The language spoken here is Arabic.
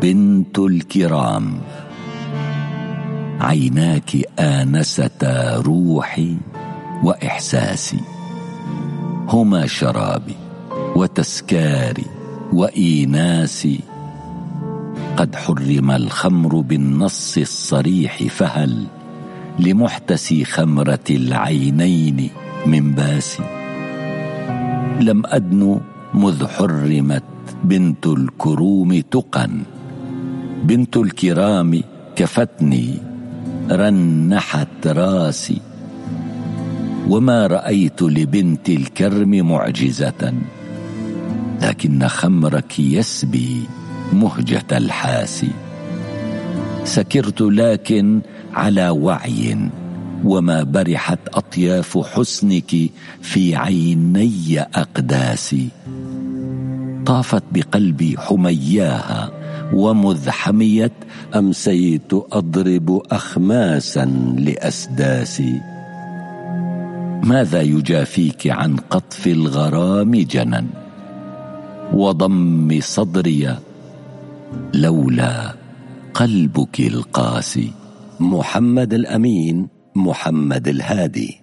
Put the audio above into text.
بنت الكرام. عيناك آنستا روحي وإحساسي، هما شرابي وتسكاري وإيناسي. قد حرم الخمر بالنص الصريح، فهل لمحتسي خمرة العينين من باسي؟ لم أدن مذ حرمت بنت الكروم تقا، بنت الكرام كفتني رنحت راسي. وما رأيت لبنت الكرم معجزة، لكن خمرك يسبي مهجة الحاسي. سكرت لكن على وعي، وما برحت أطياف حسنك في عيني أقداسي. طافت بقلبي حمياها، ومذ حميت أمسيت أضرب أخماسا لأسداسي. ماذا يجافيك عن قطف الغرام جنى وضم صدري لولا قلبك القاسي؟ محمد الأمين، محمد الهادي.